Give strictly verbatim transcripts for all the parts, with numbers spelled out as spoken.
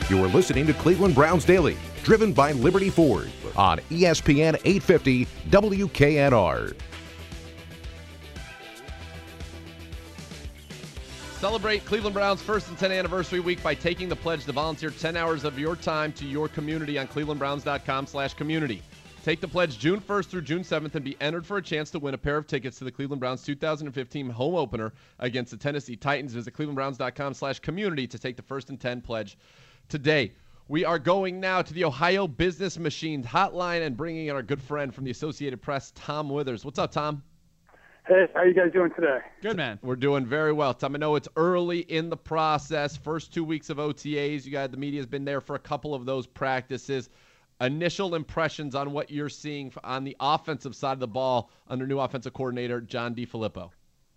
You are listening to Cleveland Browns Daily, driven by Liberty Ford on E S P N eight fifty W K N R. Celebrate Cleveland Browns' first and ten anniversary week by taking the pledge to volunteer ten hours of your time to your community on cleveland browns dot com slash community. Take the pledge June first through June seventh and be entered for a chance to win a pair of tickets to the Cleveland Browns two thousand fifteen home opener against the Tennessee Titans. Visit cleveland browns dot com slash community to take the first and ten pledge today. We are going now to the Ohio Business Machine hotline and bringing in our good friend from the Associated Press, Tom Withers. What's up, Tom? Hey, how you guys doing today? Good, man. We're doing very well, Tom. I know it's early in the process. First two weeks of O T As. You got the media's been there for a couple of those practices. Initial impressions on what you're seeing on the offensive side of the ball under new offensive coordinator John DeFilippo.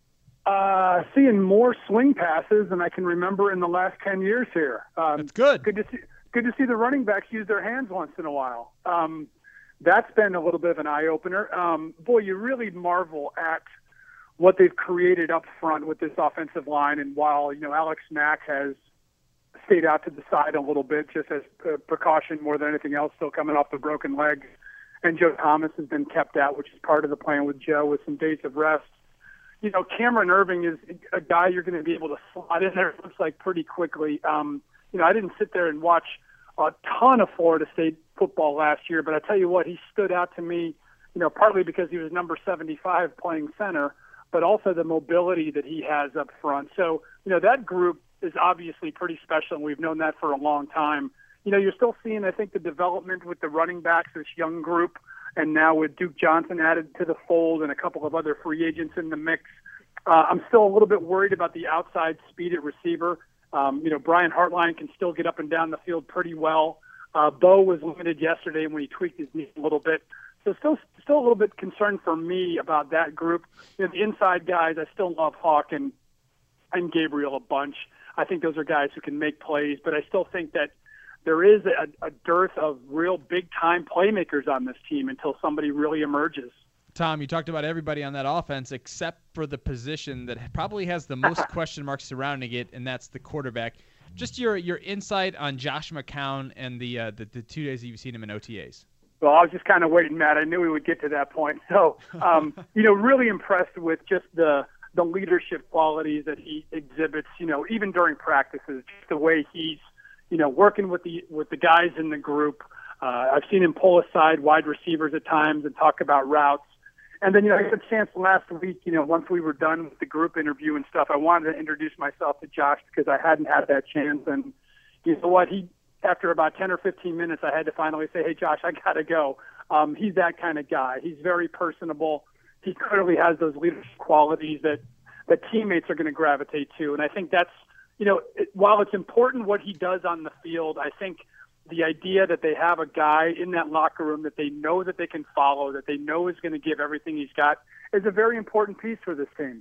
Uh, seeing more swing passes than I can remember in the last ten years here. Um, That's good. Good to see. Good to see the running backs use their hands once in a while. Um, that's been a little bit of an eye opener. Um, boy, you really marvel at what they've created up front with this offensive line. And while you know Alex Mack has stayed out to the side a little bit, just as uh, precaution more than anything else, still coming off the broken leg, and Joe Thomas has been kept out, which is part of the plan with Joe with some days of rest. You know, Cameron Irving is a guy you're going to be able to slot in there, it looks like, pretty quickly. Um, you know, I didn't sit there and watch a ton of Florida State football last year, but I tell you what, he stood out to me, you know, partly because he was number seventy-five playing center, but also the mobility that he has up front. So, you know, that group is obviously pretty special, and we've known that for a long time. You know, you're still seeing, I think, the development with the running backs, this young group, and now with Duke Johnson added to the fold and a couple of other free agents in the mix. Uh, I'm still a little bit worried about the outside speed at receiver. Um, you know, Brian Hartline can still get up and down the field pretty well. Uh, Bo was limited yesterday when he tweaked his knee a little bit. So still still a little bit concerned for me about that group. You know, the inside guys, I still love Hawk and, and Gabriel a bunch. I think those are guys who can make plays, but I still think that there is a, a dearth of real big-time playmakers on this team until somebody really emerges. Tom, you talked about everybody on that offense except for the position that probably has the most question marks surrounding it, and that's the quarterback. Just your your insight on Josh McCown and the, uh, the the two days that you've seen him in O T As. Well, I was just kind of waiting, Matt. I knew we would get to that point. So, um, you know, really impressed with just the the leadership qualities that he exhibits, you know, even during practices, just the way he's, you know, working with the with the guys in the group. Uh, I've seen him pull aside wide receivers at times and talk about routes. And then, you know, I had a chance last week, you know, once we were done with the group interview and stuff, I wanted to introduce myself to Josh because I hadn't had that chance. And you know what? He, after about ten or fifteen minutes, I had to finally say, hey, Josh, I got to go. Um, he's that kind of guy. He's very personable. He clearly has those leadership qualities that, that teammates are going to gravitate to. And I think that's, you know, it, while it's important what he does on the field, I think the idea that they have a guy in that locker room that they know that they can follow, that they know is going to give everything he's got, is a very important piece for this team.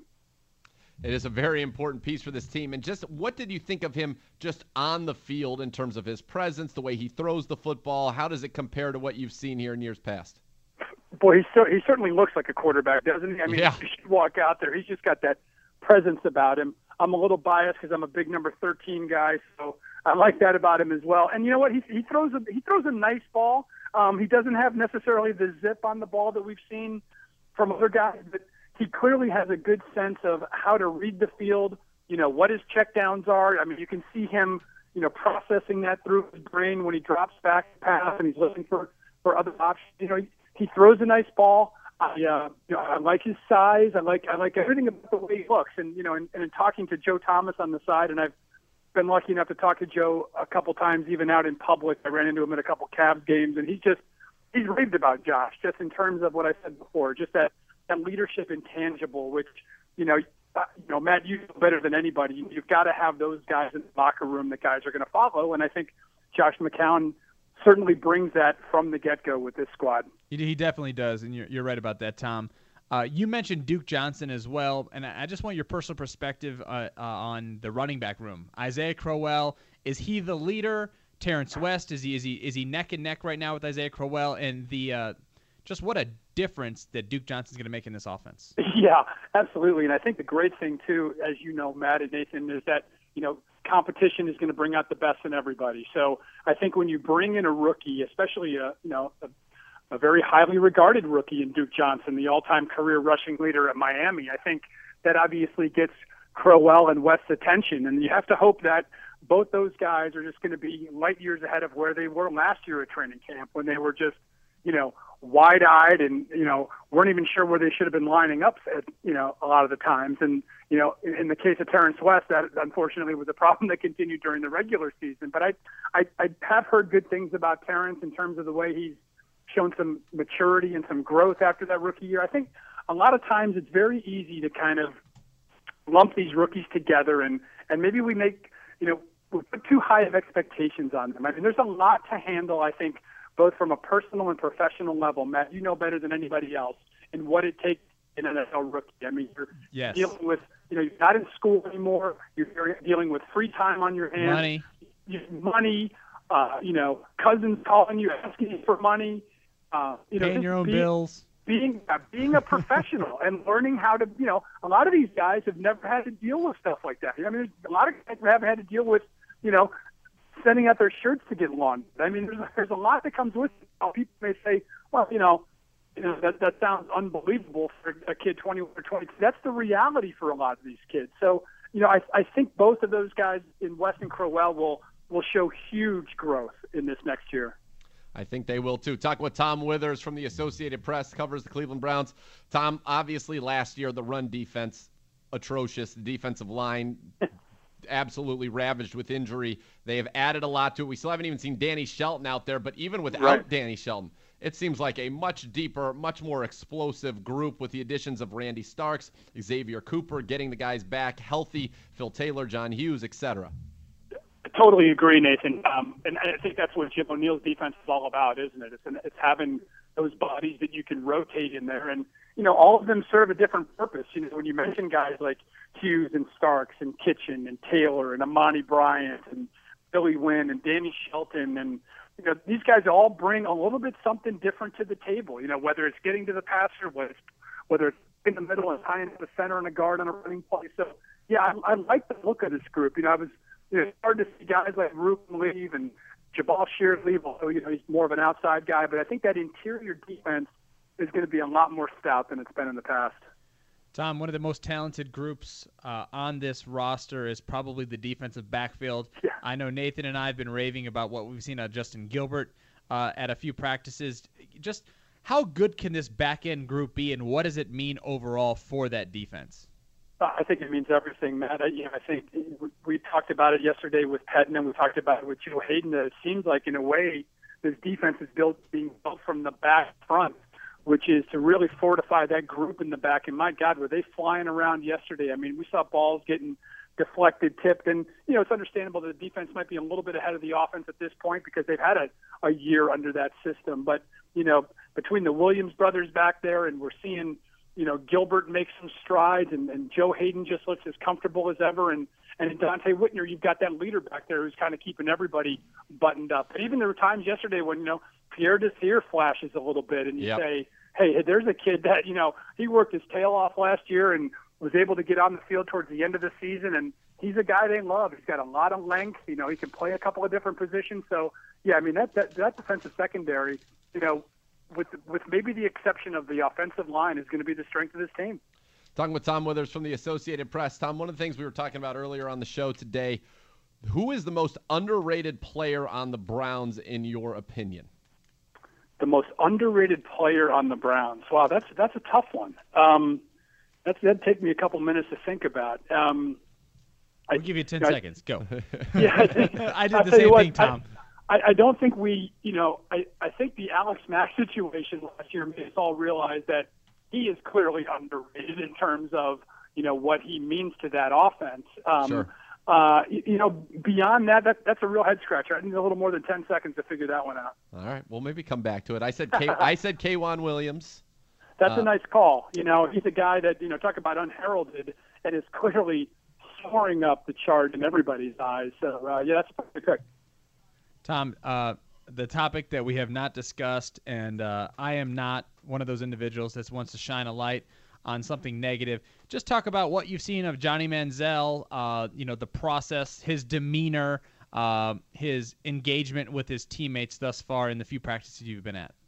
It is a very important piece for this team. And just what did you think of him just on the field in terms of his presence, the way he throws the football? How does it compare to what you've seen here in years past? Boy, he, so, he certainly looks like a quarterback, doesn't he? I mean, yeah. You should walk out there. He's just got that presence about him. I'm a little biased because I'm a big number thirteen guy, so I like that about him as well. And you know what? He he throws a he throws a nice ball. Um, he doesn't have necessarily the zip on the ball that we've seen from other guys, but he clearly has a good sense of how to read the field. You know what his checkdowns are. I mean, you can see him, you know, processing that through his brain when he drops back to pass and he's looking for for other options. You know, he, he throws a nice ball. I, uh, you know, I like his size. I like I like everything about the way he looks. And you know, and, and in talking to Joe Thomas on the side, and I've been lucky enough to talk to Joe a couple times, even out in public. I ran into him at a couple Cavs games, and he just he's raved about Josh, just in terms of what I said before, just that that leadership intangible, which you know, uh, you know, Matt, you know better than anybody. You've got to have those guys in the locker room that guys are going to follow, and I think Josh McCown certainly brings that from the get-go with this squad. He, he definitely does, and you're, you're right about that, Tom. Uh, you mentioned Duke Johnson as well, and I, I just want your personal perspective uh, uh, on the running back room. Isaiah Crowell, is he the leader? Terrence West, is he is he is he neck and neck right now with Isaiah Crowell? And the uh, just what a difference that Duke Johnson's going to make in this offense. Yeah, absolutely. And I think the great thing, too, as you know, Matt and Nathan, is that, you know, competition is going to bring out the best in everybody. So I think when you bring in a rookie, especially a, you know, a, a very highly regarded rookie in Duke Johnson, the all-time career rushing leader at Miami, I think that obviously gets Crowell and West's attention. And you have to hope that both those guys are just going to be light years ahead of where they were last year at training camp when they were just, you know, wide-eyed and, you know, weren't even sure where they should have been lining up at, you know, a lot of the times. And, you know, in, in the case of Terrence West, that unfortunately was a problem that continued during the regular season. But I, I, I have heard good things about Terrence in terms of the way he's shown some maturity and some growth after that rookie year. I think a lot of times it's very easy to kind of lump these rookies together and, and maybe we make, you know, we put too high of expectations on them. I mean, there's a lot to handle, I think, both from a personal and professional level. Matt, you know better than anybody else in what it takes in an N F L rookie. I mean, you're yes. dealing with, you know, you're not in school anymore. You're dealing with free time on your hands. Money. You, money, uh, you know, cousins calling you, asking you for money. Uh, you know, Paying your own being, bills. Being, uh, being a professional and learning how to, you know, a lot of these guys have never had to deal with stuff like that. I mean, a lot of guys haven't had to deal with, you know, sending out their shirts to get laundered. I mean, there's, there's a lot that comes with it. People may say, well, you know, you know that, that sounds unbelievable for a kid twenty-one or twenty-two. That's the reality for a lot of these kids. So, you know, I, I think both of those guys in West and Crowell will, will show huge growth in this next year. I think they will, too. Talking with Tom Withers from the Associated Press, covers the Cleveland Browns. Tom, obviously last year the run defense, atrocious. The defensive line absolutely ravaged with injury. They have added a lot to it. We still haven't even seen Danny Shelton out there, but even without right. Danny Shelton, it seems like a much deeper, much more explosive group with the additions of Randy Starks, Xavier Cooper, getting the guys back healthy, Phil Taylor, John Hughes, et cetera. I totally agree, Nathan. Um, and I think that's what Jim O'Neill's defense is all about, isn't it? It's, it's having those bodies that you can rotate in there. And, you know, all of them serve a different purpose. You know, when you mention guys like Hughes and Starks and Kitchen and Taylor and Amani Bryant and Billy Wynn and Danny Shelton and, you know, these guys all bring a little bit something different to the table, you know, whether it's getting to the passer, whether it's, whether it's in the middle and tying to the center and a guard on a running play. So, yeah, I, I like the look of this group. You know, I was you know, it's hard to see guys like Ruben leave and Jabal Shears leave, although, you know, he's more of an outside guy. But I think that interior defense is going to be a lot more stout than it's been in the past. Tom, one of the most talented groups uh, on this roster is probably the defensive backfield. Yeah. I know Nathan and I have been raving about what we've seen of Justin Gilbert uh, at a few practices. Just how good can this back-end group be, and what does it mean overall for that defense? I think it means everything, Matt. I, you know, I think we talked about it yesterday with Pettin, and we talked about it with Joe Hayden. That it seems like, in a way, this defense is built being built from the back front, which is to really fortify that group in the back. And my God, were they flying around yesterday? I mean, we saw balls getting deflected, tipped, and you know, it's understandable that the defense might be a little bit ahead of the offense at this point because they've had a, a year under that system. But you know, between the Williams brothers back there, and we're seeing, you know, Gilbert make some strides, and, and Joe Hayden just looks as comfortable as ever, and and in Dante Whitner, you've got that leader back there who's kind of keeping everybody buttoned up. But even there were times yesterday when, you know, Pierre Desir flashes a little bit, and you yep. say, hey, there's a kid that, you know, he worked his tail off last year and was able to get on the field towards the end of the season, and he's a guy they love. He's got a lot of length. You know, he can play a couple of different positions. So, yeah, I mean, that that, that defensive secondary, you know, with with maybe the exception of the offensive line, is going to be the strength of this team. Talking with Tom Withers from the Associated Press. Tom, one of the things we were talking about earlier on the show today, who is the most underrated player on the Browns in your opinion? The most underrated player on the Browns. Wow, that's that's a tough one. Um, that's that'd take me a couple minutes to think about. Um, I'll give you ten I, seconds. Go. Yeah, I, think, I did the same what, thing, Tom. I, I don't think we, you know, I, I think the Alex Mack situation last year made us all realize that he is clearly underrated in terms of, you know, what he means to that offense. Um, sure. Uh, you, you know, beyond that, that, that's a real head scratcher. I need a little more than ten seconds to figure that one out. All right. Well, maybe come back to it. I said K- I said K'Wan Williams. That's uh, a nice call. You know, he's a guy that, you know, talk about unheralded and is clearly soaring up the chart in everybody's eyes. So, uh, yeah, that's a good pick. Tom, uh, the topic that we have not discussed, and uh, I am not one of those individuals that wants to shine a light on something negative. Just talk about what you've seen of Johnny Manziel, uh, you know, the process, his demeanor, uh, his engagement with his teammates thus far in the few practices you've been at.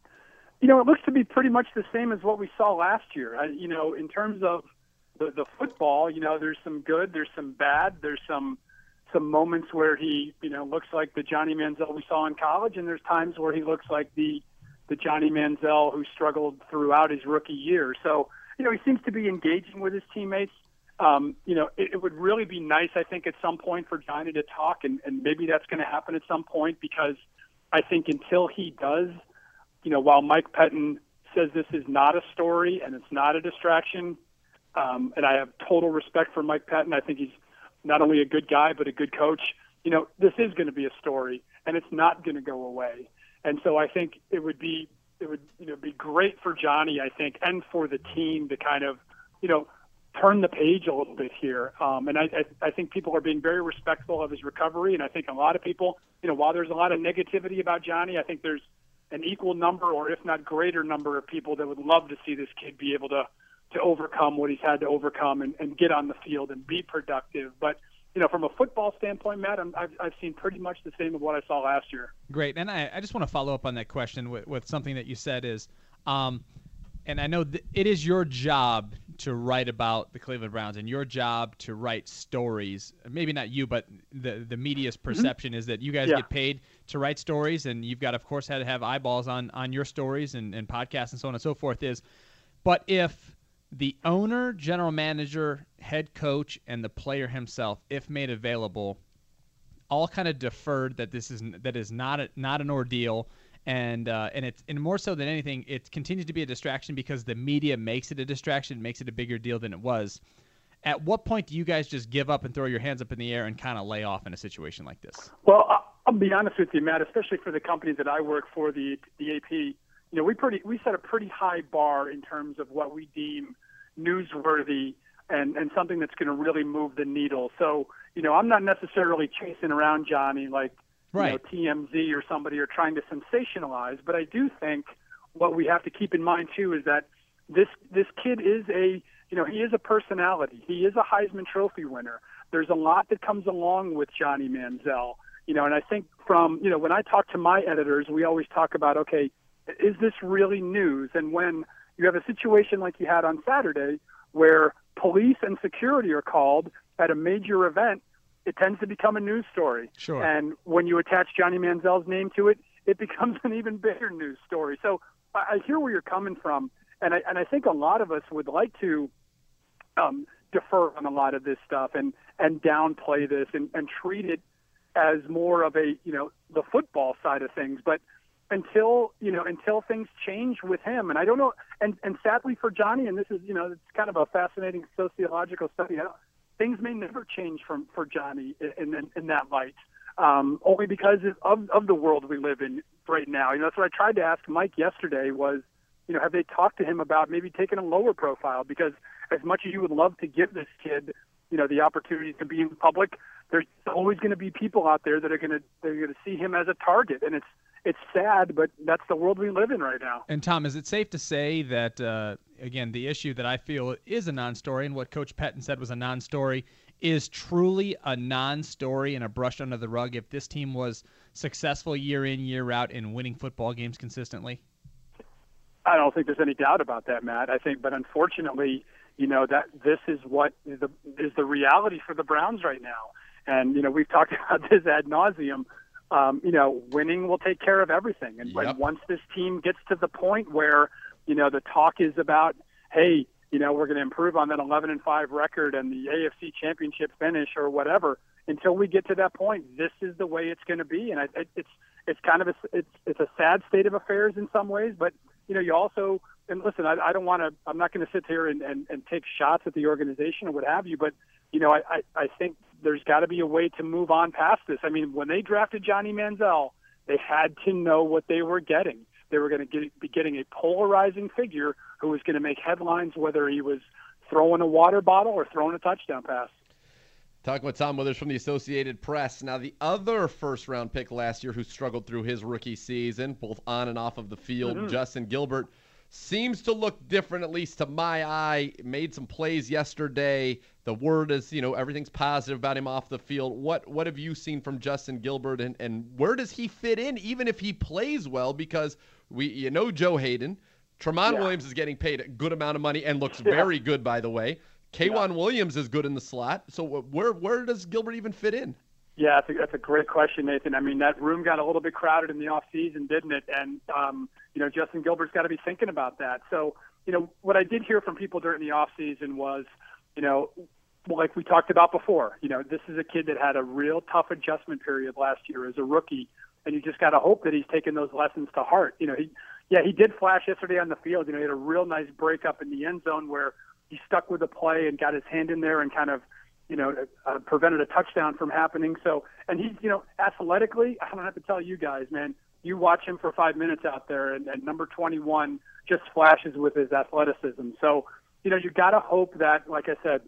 You know, it looks to be pretty much the same as what we saw last year. I, you know, in terms of the, the football, you know, there's some good, there's some bad, there's some some moments where he, you know, looks like the Johnny Manziel we saw in college, and there's times where he looks like the the Johnny Manziel who struggled throughout his rookie year. So, you know, he seems to be engaging with his teammates. Um, you know, it, it would really be nice, I think, at some point for Johnny to talk, and, and maybe that's going to happen at some point, because I think until he does, you know, while Mike Pettine says this is not a story and it's not a distraction, um, and I have total respect for Mike Pettine. I think he's not only a good guy but a good coach. You know, this is going to be a story, and it's not going to go away. And so I think it would be it would you know be great for Johnny, I think, and for the team to kind of you know turn the page a little bit here. Um, and I, I I think people are being very respectful of his recovery, and I think a lot of people, you know, while there's a lot of negativity about Johnny, I think there's an equal number, or if not greater number, of people that would love to see this kid be able to to overcome what he's had to overcome and, and get on the field and be productive. But, you know, from a football standpoint, Matt, I'm, I've, I've seen pretty much the same of what I saw last year. Great. And I, I just want to follow up on that question with, with something that you said is, um, and I know th- it is your job to write about the Cleveland Browns and your job to write stories. Maybe not you, but the the media's perception mm-hmm. is that you guys yeah. get paid to write stories, and you've got, of course, had to have eyeballs on, on your stories and, and podcasts and so on and so forth. Is, but if the owner, general manager, head coach, and the player himself, if made available, all kind of deferred that this is that is not a, not an ordeal. And uh, and it's and more so than anything, it continues to be a distraction because the media makes it a distraction, makes it a bigger deal than it was. At what point do you guys just give up and throw your hands up in the air and kind of lay off in a situation like this? Well, I'll be honest with you, Matt. Especially for the company that I work for, the the A P, you know, we pretty we set a pretty high bar in terms of what we deem newsworthy and and something that's going to really move the needle. So, you know, I'm not necessarily chasing around Johnny like. Right. You know, T M Z or somebody are trying to sensationalize, but I do think what we have to keep in mind too is that this this kid is a you know he is a personality. He is a Heisman Trophy winner. There's a lot that comes along with Johnny Manziel, you know, and I think from you know when I talk to my editors, we always talk about, okay, is this really news? And when you have a situation like you had on Saturday where police and security are called at a major event, it tends to become a news story. Sure. And when you attach Johnny Manziel's name to it, it becomes an even bigger news story. So I, I hear where you're coming from, and I and I think a lot of us would like to um, defer on a lot of this stuff and, and downplay this and, and treat it as more of a, you know, the football side of things. But until, you know, until things change with him, and I don't know, and, and sadly for Johnny, and this is, you know, it's kind of a fascinating sociological study, I don't, things may never change from for Johnny in, in, in that light, um, only because of, of the world we live in right now. You know, that's what I tried to ask Mike yesterday was, you know, have they talked to him about maybe taking a lower profile? Because as much as you would love to give this kid, you know, the opportunity to be in public, there's always going to be people out there that are going to they're going to see him as a target, and it's it's sad, but that's the world we live in right now. And Tom, is it safe to say that, uh, again, the issue that I feel is a non-story and what Coach Pettine said was a non-story is truly a non-story and a brush under the rug if this team was successful year in, year out in winning football games consistently? I don't think there's any doubt about that, Matt. I think, but unfortunately, you know, that this is what is the, is the reality for the Browns right now. And, you know, we've talked about this ad nauseum. Um, you know, winning will take care of everything. And, yep. and once this team gets to the point where, you know, the talk is about, hey, you know, we're going to improve on that eleven and five record and the A F C championship finish or whatever, until we get to that point, this is the way it's going to be. And I, it, it's it's kind of a, it's, it's a sad state of affairs in some ways. But, you know, you also, and listen, I, I don't want to, I'm not going to sit here and, and, and take shots at the organization or what have you. But, you know, I, I, I think there's got to be a way to move on past this. I mean, when they drafted Johnny Manziel, they had to know what they were getting. They were going to get, be getting a polarizing figure who was going to make headlines, whether he was throwing a water bottle or throwing a touchdown pass. Talking with Tom Withers from the Associated Press. Now, the other first-round pick last year who struggled through his rookie season, both on and off of the field, mm-hmm. Justin Gilbert, seems to look different, at least to my eye. Made some plays yesterday. The word is, you know, everything's positive about him off the field. What what have you seen from Justin Gilbert, and, and where does he fit in, even if he plays well? Because we, you know, Joe Hayden, Tramon yeah. Williams is getting paid a good amount of money and looks yeah. very good, by the way. K'Waun yeah. Williams is good in the slot. So where where does Gilbert even fit in? Yeah, that's a, that's a great question, Nathan. I mean, that room got a little bit crowded in the offseason, didn't it? And, um, you know, Justin Gilbert's got to be thinking about that. So, you know, what I did hear from people during the offseason was, you know, like we talked about before, you know, this is a kid that had a real tough adjustment period last year as a rookie, and you just got to hope that he's taken those lessons to heart. You know, he, yeah, he did flash yesterday on the field. You know, he had a real nice break up in the end zone where he stuck with the play and got his hand in there and kind of, you know, uh, prevented a touchdown from happening. So, and he's, you know, athletically, I don't have to tell you guys, man, you watch him for five minutes out there, and, and number twenty-one just flashes with his athleticism. So, you know, you got to hope that, like I said,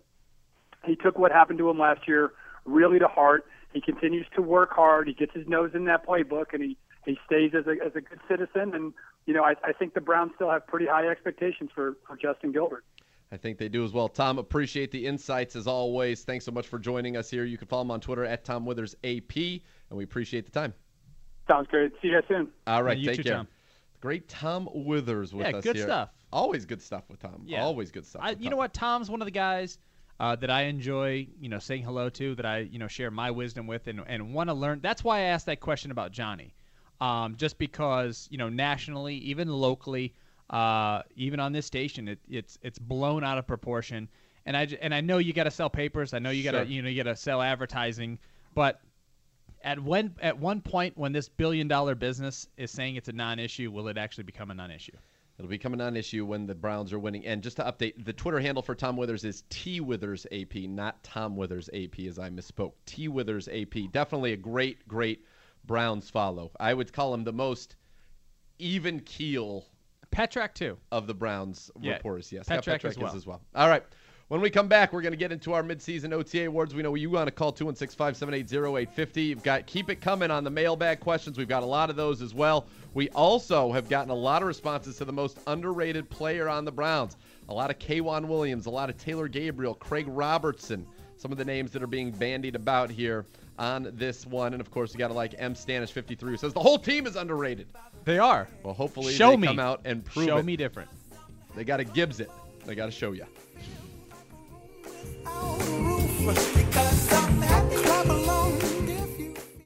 he took what happened to him last year really to heart. He continues to work hard. He gets his nose in that playbook, and he, he stays as a, as a good citizen. And, you know, I, I think the Browns still have pretty high expectations for, for Justin Gilbert. I think they do as well. Tom, appreciate the insights as always. Thanks so much for joining us here. You can follow him on Twitter at Tom Withers A P, and we appreciate the time. Sounds great. See you guys soon. All right, you take too, care. Tom. Great Tom Withers with yeah, us good here. stuff. Always good stuff with Tom. Yeah. Always good stuff. I, with you Tom. know what? Tom's one of the guys uh, that I enjoy, you know, saying hello to, that I, you know, share my wisdom with, and and want to learn. That's why I asked that question about Johnny, um, just because, you know, nationally, even locally. Uh, even on this station, it, it's it's blown out of proportion, and I and I know you got to sell papers. I know you got to sure. you know you got to sell advertising, but at when at one point when this billion dollar business is saying it's a non-issue, will it actually become a non-issue? It'll become a non-issue when the Browns are winning. And just to update, the Twitter handle for Tom Withers is T Withers A P, not Tom Withers A P, as I misspoke. T Withers A P. Definitely a great, great Browns follow. I would call him the most even keel. Petrak too. Of the Browns yeah. reporters, yes. Petrak, Petrak as, well. as well. All right. When we come back, we're going to get into our midseason O T A awards. We know you want to call two one six, five seven eight, zero eight five zero. You've got keep it coming on the mailbag questions. We've got a lot of those as well. We also have gotten a lot of responses to the most underrated player on the Browns. A lot of K'Waun Williams, a lot of Taylor Gabriel, Craig Robertson, some of the names that are being bandied about here on this one. And, of course, you got to like M. Stanish fifty-three, who says the whole team is underrated. They are. Well, hopefully show they me. come out and prove show it. Show me different. They got to Gibbs it. They got to show you. On the roof because I'm happy.